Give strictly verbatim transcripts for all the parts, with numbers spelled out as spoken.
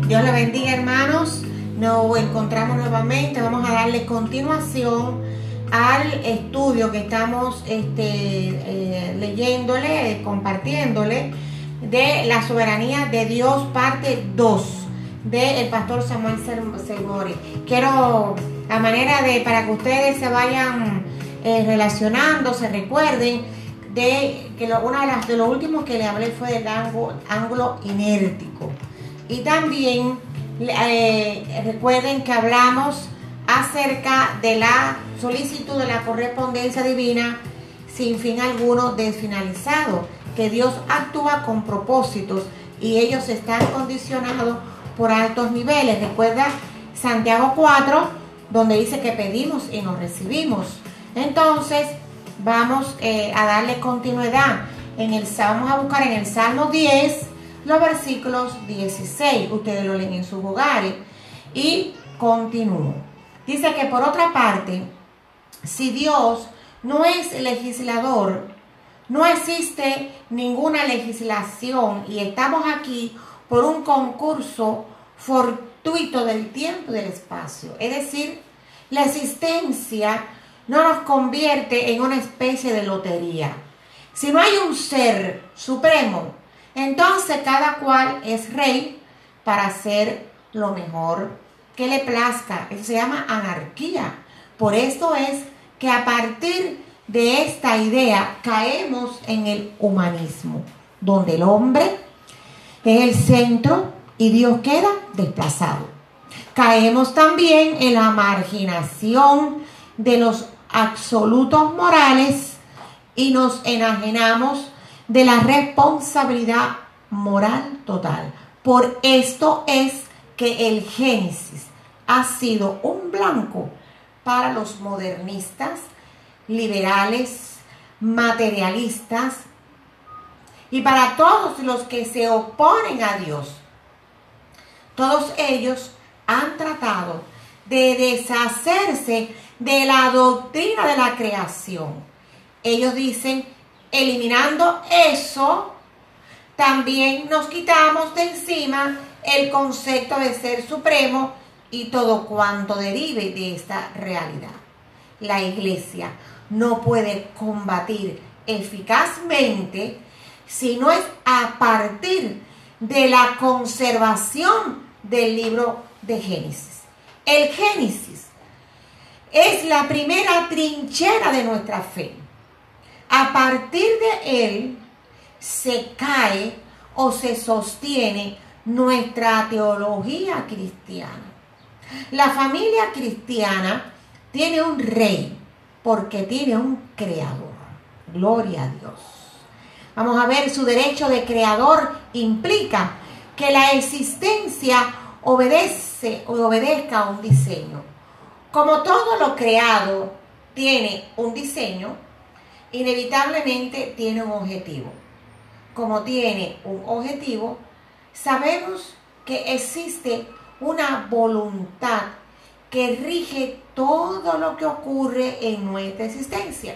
Dios le bendiga, hermanos. Nos encontramos nuevamente. Vamos a darle continuación al estudio que estamos este, eh, leyéndole, eh, compartiéndole, de la soberanía de Dios, parte dos, del pastor Samuel Segori. Quiero, a manera de, para que ustedes se vayan eh, relacionando, se recuerden de que lo, una de, las, de los últimos que le hablé fue del ángulo, ángulo inértico. Y también eh, recuerden que hablamos acerca de la solicitud de la correspondencia divina sin fin alguno desfinalizado, que Dios actúa con propósitos y ellos están condicionados por altos niveles. Recuerda Santiago cuatro, donde dice que pedimos y nos recibimos. Entonces vamos eh, a darle continuidad. En el, vamos a buscar en el Salmo diez los versículos dieciséis. Ustedes lo leen en sus hogares y continúo. Dice que por otra parte, si Dios no es legislador, no existe ninguna legislación y estamos aquí por un concurso fortuito del tiempo y del espacio. Es decir, la existencia no nos convierte en una especie de lotería. Si no hay un ser supremo, entonces cada cual es rey para hacer lo mejor que le plazca. Eso se llama anarquía. Por esto es que a partir de esta idea caemos en el humanismo, donde el hombre es el centro y Dios queda desplazado. Caemos también en la marginación de los absolutos morales y nos enajenamos de la responsabilidad moral total. Por esto es que el Génesis ha sido un blanco para los modernistas, liberales, materialistas y para todos los que se oponen a Dios. Todos ellos han tratado de deshacerse de la doctrina de la creación. Ellos dicen, eliminando eso, también nos quitamos de encima el concepto de ser supremo y todo cuanto derive de esta realidad. La iglesia no puede combatir eficazmente si no es a partir de la conservación del libro de Génesis. El Génesis es la primera trinchera de nuestra fe. A partir de él se cae o se sostiene nuestra teología cristiana. La familia cristiana tiene un rey porque tiene un creador. Gloria a Dios. Vamos a ver, su derecho de creador implica que la existencia obedece o obedezca a un diseño. Como todo lo creado tiene un diseño, inevitablemente tiene un objetivo. Como tiene un objetivo, sabemos que existe una voluntad que rige todo lo que ocurre en nuestra existencia.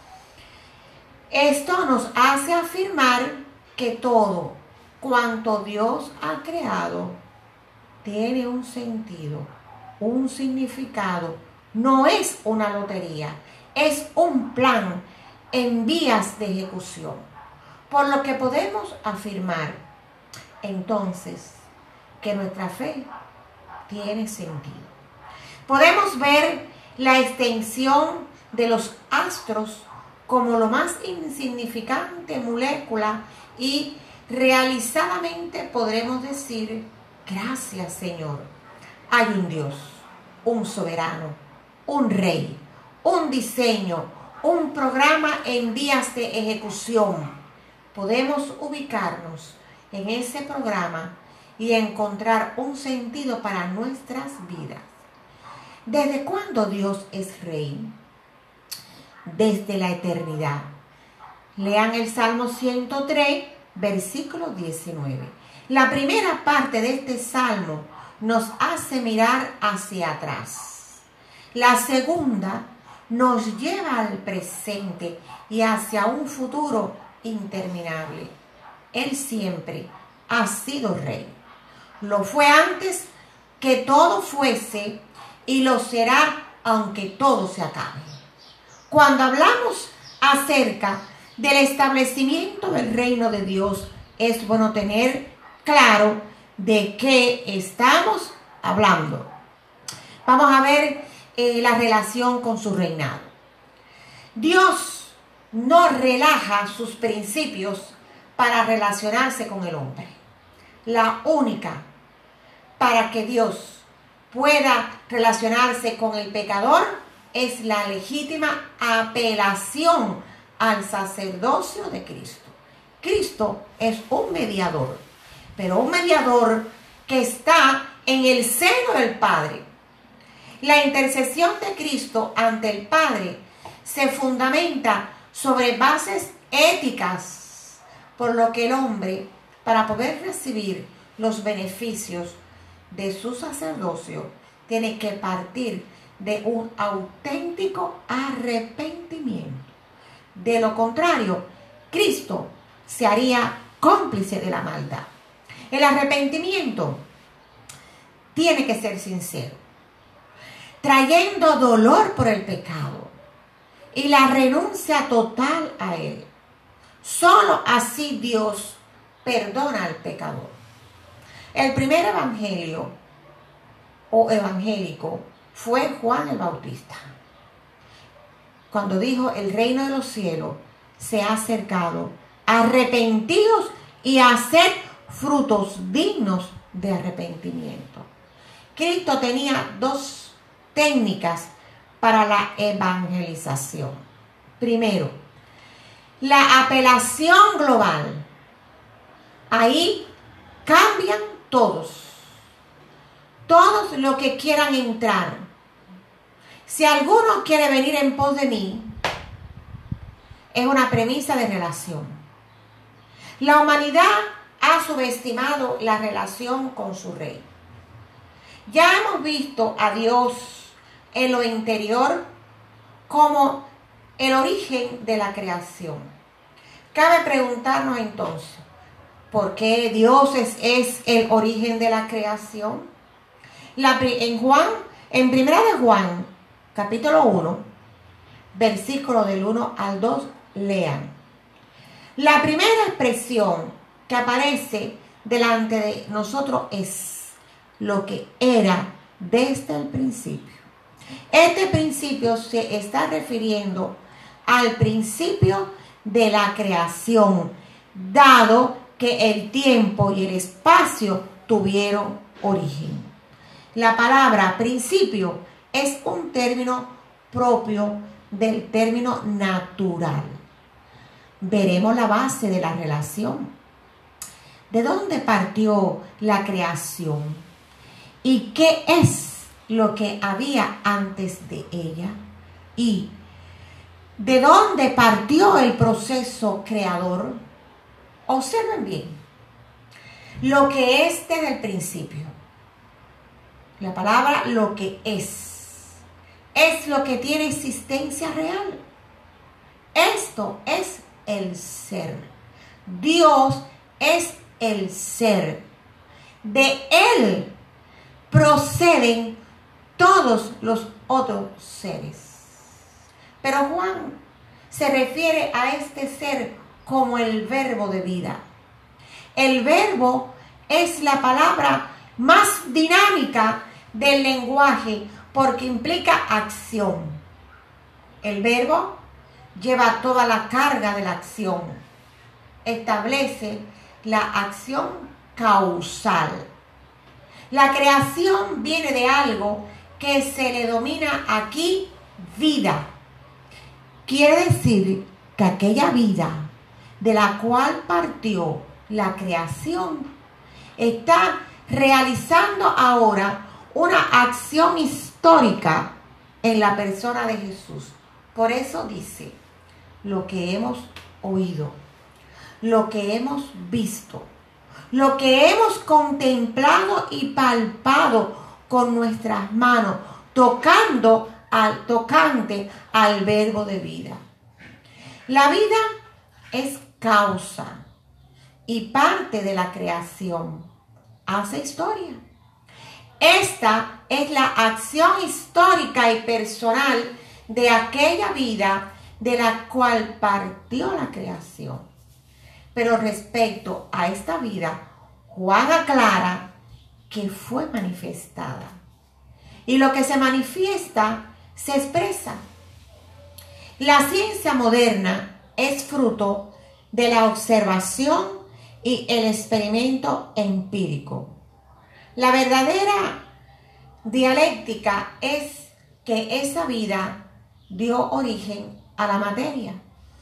Esto nos hace afirmar que todo cuanto Dios ha creado tiene un sentido, un significado. No es una lotería, es un plan en vías de ejecución. Por lo que podemos afirmar entonces que nuestra fe tiene sentido. Podemos ver la extensión de los astros como lo más insignificante molécula y realizadamente podremos decir, gracias Señor, hay un Dios, un soberano, un rey, un diseño, un programa en vías de ejecución. Podemos ubicarnos en ese programa y encontrar un sentido para nuestras vidas. ¿Desde cuándo Dios es rey? Desde la eternidad. Lean el Salmo ciento tres, versículo diecinueve. La primera parte de este salmo nos hace mirar hacia atrás. La segunda nos lleva al presente y hacia un futuro interminable. Él siempre ha sido rey. Lo fue antes que todo fuese y lo será aunque todo se acabe. Cuando hablamos acerca del establecimiento del reino de Dios, es bueno tener claro de qué estamos hablando. Vamos a ver eh, la relación con su reinado. Dios no relaja sus principios para relacionarse con el hombre. La única para que Dios pueda relacionarse con el pecador es la legítima apelación al sacerdocio de Cristo. Cristo es un mediador, pero un mediador que está en el seno del Padre. La intercesión de Cristo ante el Padre se fundamenta sobre bases éticas, por lo que el hombre, para poder recibir los beneficios de su sacerdocio, tiene que partir de un auténtico arrepentimiento. De lo contrario, Cristo se haría cómplice de la maldad. El arrepentimiento tiene que ser sincero, trayendo dolor por el pecado y la renuncia total a él. Solo así Dios perdona al pecador. El primer evangelio o evangélico fue Juan el Bautista, cuando dijo: el reino de los cielos se ha acercado, arrepentidos y haced frutos dignos de arrepentimiento. Cristo tenía dos técnicas para la evangelización. Primero, la apelación global. Ahí cambian todos, todos los que quieran entrar. Si alguno quiere venir en pos de mí, es una premisa de relación. La humanidad ha subestimado la relación con su rey. Ya hemos visto a Dios en lo interior como el origen de la creación. Cabe preguntarnos entonces, ¿por qué Dios es, es el origen de la creación? La, en Juan, en primera de Juan, capítulo uno, versículo del uno al dos, lean. La primera expresión que aparece delante de nosotros es lo que era desde el principio. Este principio se está refiriendo al principio de la creación, dado que el tiempo y el espacio tuvieron origen. La palabra principio es un término propio del término natural. Veremos la base de la relación. ¿De dónde partió la creación? ¿Y qué es lo que había antes de ella? ¿Y de dónde partió el proceso creador? Observen bien lo que es desde el principio. La palabra lo que es, es lo que tiene existencia real. Esto es el ser. Dios es el ser. De Él proceden todos los otros seres. Pero Juan se refiere a este ser como el verbo de vida. El verbo es la palabra más dinámica del lenguaje porque implica acción. El verbo lleva toda la carga de la acción. Establece la acción causal. La creación viene de algo que se le denomina aquí vida. Quiere decir que aquella vida de la cual partió la creación está realizando ahora una acción histórica en la persona de Jesús. Por eso dice, lo que hemos oído, lo que hemos visto, lo que hemos contemplado y palpado con nuestras manos, tocando al tocante al verbo de vida. La vida es causa y parte de la creación. hace historia. Esta es la acción histórica y personal de aquella vida de la cual partió la creación. Pero respecto a esta vida, Juan aclara que fue manifestada. Y lo que se manifiesta se expresa. La ciencia moderna es fruto de la observación y el experimento empírico. La verdadera dialéctica es que esa vida dio origen a la materia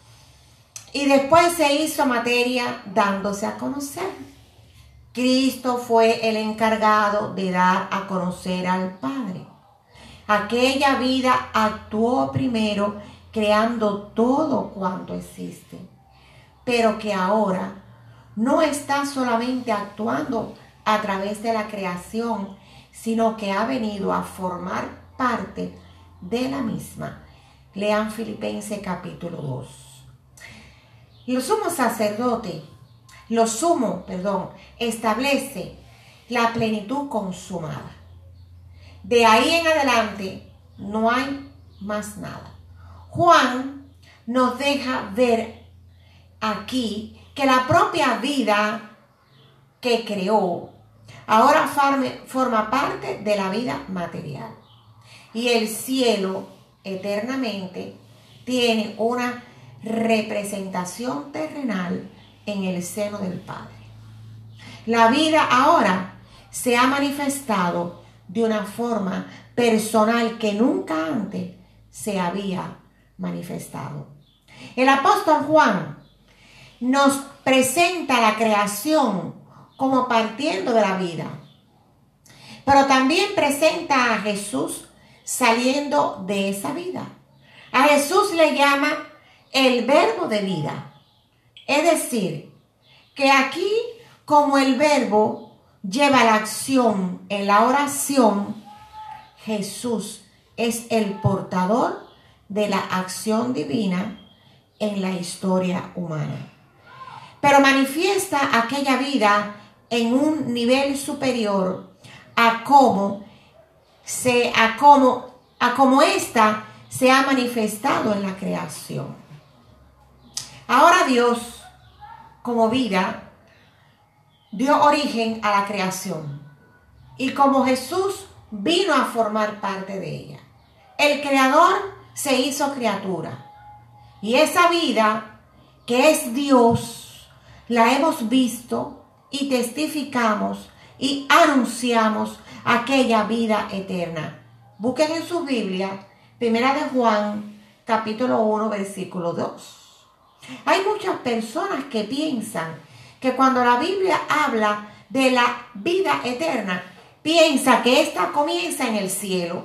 y después se hizo materia dándose a conocer. Cristo fue el encargado de dar a conocer al Padre. Aquella vida actuó primero creando todo cuanto existe, pero que ahora no está solamente actuando a través de la creación, sino que ha venido a formar parte de la misma. Lean Filipenses capítulo dos. Lo sumo sacerdote, lo sumo, perdón, establece la plenitud consumada. De ahí en adelante no hay más nada. Juan nos deja ver aquí que la propia vida que creó ahora forma parte de la vida material. Y el cielo eternamente tiene una representación terrenal en el seno del Padre. La vida ahora se ha manifestado de una forma personal que nunca antes se había manifestado. El apóstol Juan nos presenta la creación como partiendo de la vida, pero también presenta a Jesús saliendo de esa vida. A Jesús le llama el verbo de vida. Es decir, que aquí como el verbo lleva la acción en la oración, Jesús es el portador de la acción divina en la historia humana. Pero manifiesta aquella vida en un nivel superior a cómo se a cómo a cómo ésta se ha manifestado en la creación. Ahora Dios, como vida, dio origen a la creación. Y como Jesús vino a formar parte de ella, el Creador se hizo criatura. Y esa vida, que es Dios, la hemos visto y testificamos y anunciamos aquella vida eterna. Busquen en su Biblia, Primera de Juan, capítulo uno, versículo dos. Hay muchas personas que piensan que cuando la Biblia habla de la vida eterna, piensa que ésta comienza en el cielo.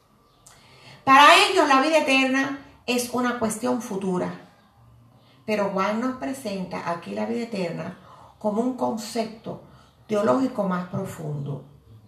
Para ellos la vida eterna es una cuestión futura. Pero Juan nos presenta aquí la vida eterna como un concepto teológico más profundo.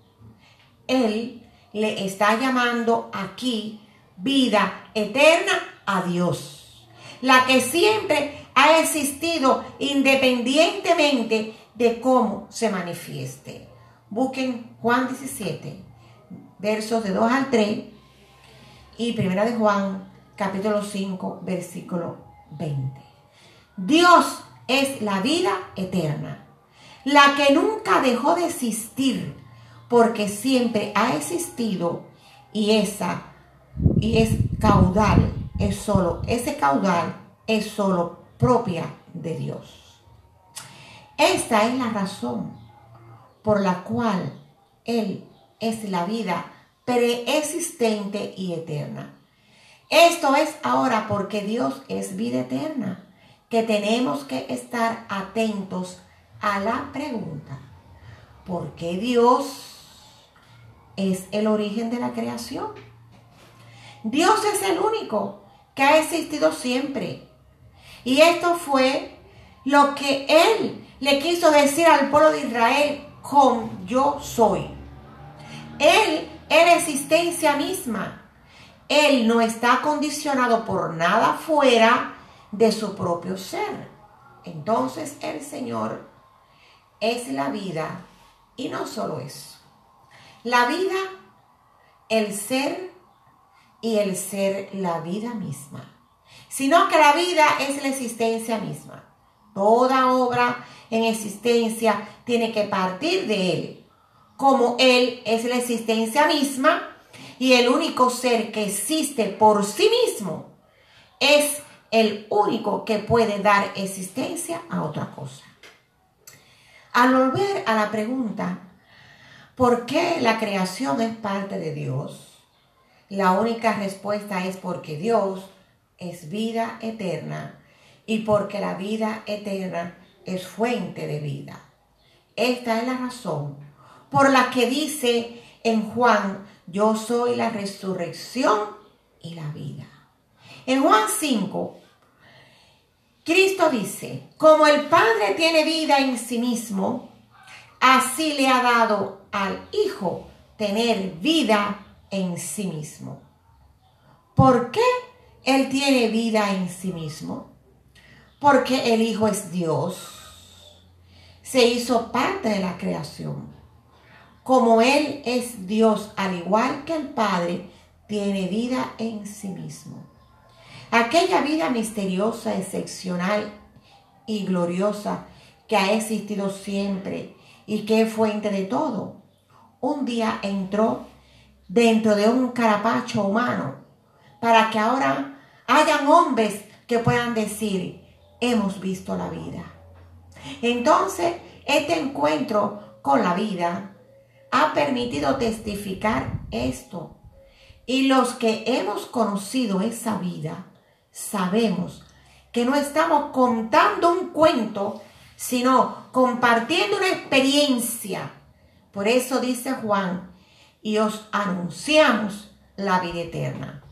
Él le está llamando aquí vida eterna a Dios, la que siempre ha existido independientemente de cómo se manifieste. Busquen Juan diecisiete, versos de dos al tres y Primera de Juan, capítulo cinco, versículo veinte. Dios es la vida eterna, la que nunca dejó de existir, porque siempre ha existido, y esa y es caudal, es solo, ese caudal es solo propia de Dios. Esta es la razón por la cual Él es la vida preexistente y eterna. Esto es ahora porque Dios es vida eterna, que tenemos que estar atentos a la pregunta: ¿por qué Dios es el origen de la creación? Dios es el único que ha existido siempre. Y esto fue lo que Él le quiso decir al pueblo de Israel con yo soy. Él es la existencia misma. Él no está condicionado por nada fuera de su propio ser. Entonces el Señor es la vida Y no solo eso. La vida, el ser y el ser la vida misma. Sino que la vida es la existencia misma. Toda obra en existencia tiene que partir de Él. Como Él es la existencia misma y el único ser que existe por sí mismo, es el único que puede dar existencia a otra cosa. Al volver a la pregunta, ¿por qué la creación es parte de Dios? La única respuesta es porque Dios es vida eterna y porque la vida eterna es fuente de vida. Esta es la razón por la que dice en Juan, yo soy la resurrección y la vida. En Juan cinco, Cristo dice, como el Padre tiene vida en sí mismo, así le ha dado al Hijo tener vida en sí mismo. ¿Por qué Él tiene vida en sí mismo? Porque el Hijo es Dios. Se hizo parte de la creación. Como Él es Dios, al igual que el Padre, tiene vida en sí mismo. Aquella vida misteriosa, excepcional y gloriosa que ha existido siempre y que es fuente de todo, un día entró dentro de un carapacho humano para que ahora hayan hombres que puedan decir, hemos visto la vida. Entonces, este encuentro con la vida ha permitido testificar esto. Y los que hemos conocido esa vida, sabemos que no estamos contando un cuento, sino compartiendo una experiencia. Por eso dice Juan, y os anunciamos la vida eterna.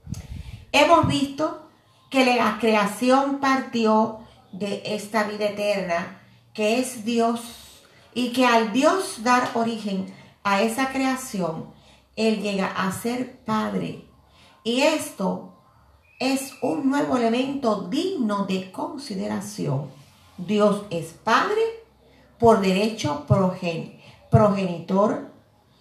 Hemos visto que la creación partió de esta vida eterna, que es Dios, y que al Dios dar origen a esa creación, Él llega a ser Padre. Y esto es un nuevo elemento digno de consideración. Dios es Padre por derecho progen, progenitor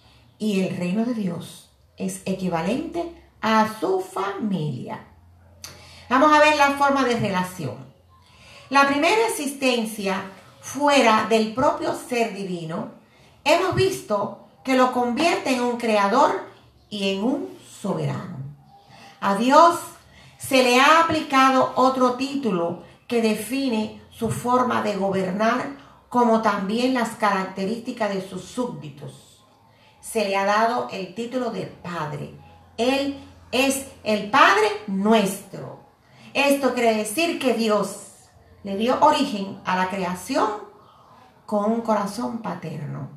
y el reino de Dios es equivalente a su familia. Vamos a ver la forma de relación. La primera existencia fuera del propio ser divino, hemos visto que lo convierte en un creador y en un soberano. A Dios se le ha aplicado otro título que define su forma de gobernar, como también las características de sus súbditos. Se le ha dado el título de Padre. Él es el Padre nuestro. Esto quiere decir que Dios le dio origen a la creación con un corazón paterno.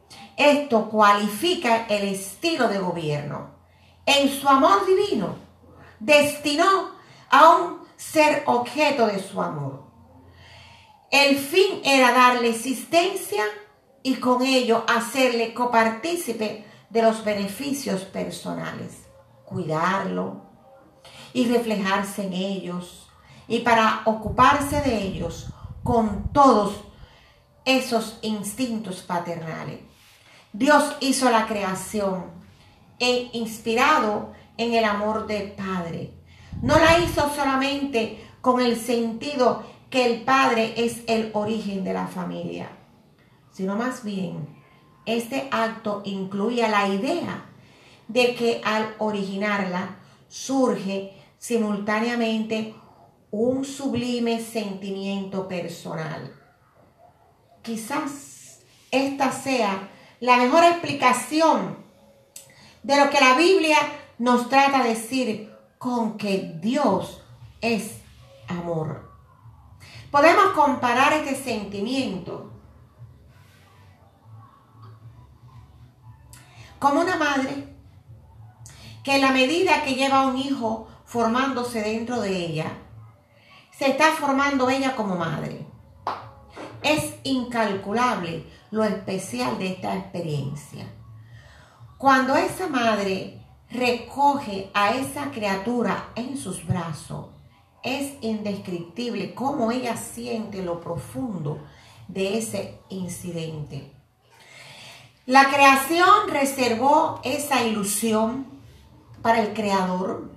Esto cualifica el estilo de gobierno. En su amor divino, destinó a un ser objeto de su amor. El fin era darle existencia y con ello hacerle copartícipe de los beneficios personales, cuidarlo y reflejarse en ellos, y para ocuparse de ellos con todos esos instintos paternales. Dios hizo la creación e inspirado en el amor del Padre. No la hizo solamente con el sentido que el Padre es el origen de la familia, sino más bien este acto incluía la idea de que al originarla surge simultáneamente un sublime sentimiento personal. Quizás esta sea la mejor explicación de lo que la Biblia nos trata de decir con que Dios es amor. Podemos comparar este sentimiento como una madre que en la medida que lleva a un hijo formándose dentro de ella, se está formando ella como madre. Es incalculable lo especial de esta experiencia. Cuando esa madre recoge a esa criatura en sus brazos, es indescriptible cómo ella siente lo profundo de ese incidente. La creación reservó esa ilusión para el Creador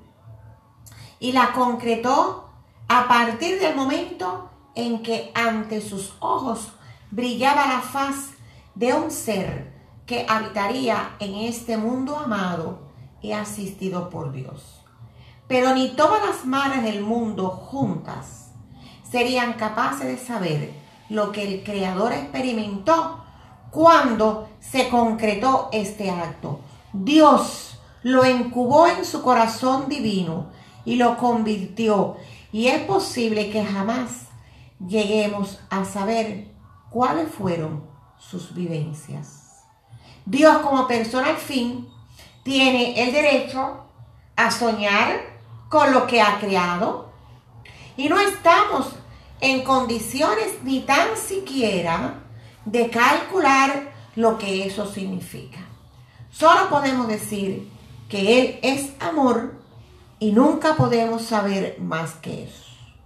y la concretó a partir del momento en que ante sus ojos brillaba la faz de un ser que habitaría en este mundo amado y asistido por Dios. Pero ni todas las madres del mundo juntas serían capaces de saber lo que el Creador experimentó cuando se concretó este acto. Dios lo incubó en su corazón divino y lo convirtió. Y es posible que jamás lleguemos a saber cuáles fueron sus vivencias. Dios, como persona al fin, tiene el derecho a soñar con lo que ha creado. Y no estamos en condiciones ni tan siquiera de calcular lo que eso significa. Solo podemos decir que Él es amor y nunca podemos saber más que eso.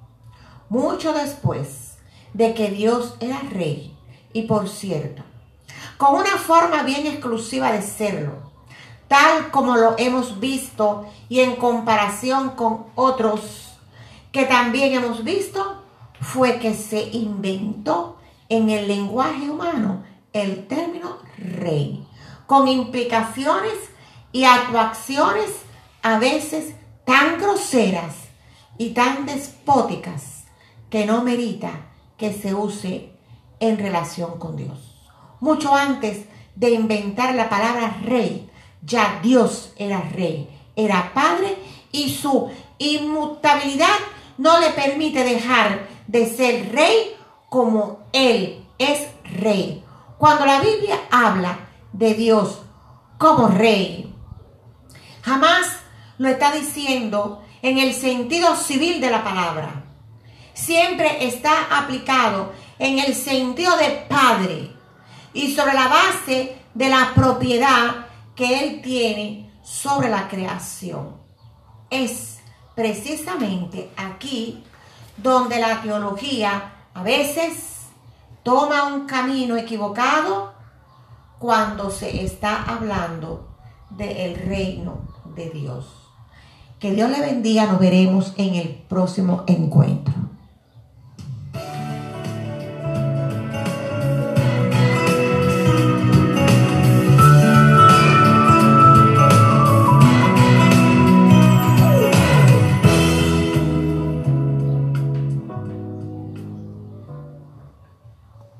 Mucho después de que Dios era rey, y por cierto, con una forma bien exclusiva de serlo, tal como lo hemos visto y en comparación con otros que también hemos visto, fue que se inventó en el lenguaje humano el término rey, con implicaciones y actuaciones a veces tan groseras y tan despóticas que no merita que se use en relación con Dios. Mucho antes de inventar la palabra rey, ya Dios era rey, era padre, y su inmutabilidad no le permite dejar de ser rey como Él es rey. Cuando la Biblia habla de Dios como rey, jamás lo está diciendo en el sentido civil de la palabra. Siempre está aplicado en el sentido de padre y sobre la base de la propiedad que Él tiene sobre la creación. Es precisamente aquí donde la teología a veces toma un camino equivocado cuando se está hablando del reino de Dios. Que Dios le bendiga, nos veremos en el próximo encuentro.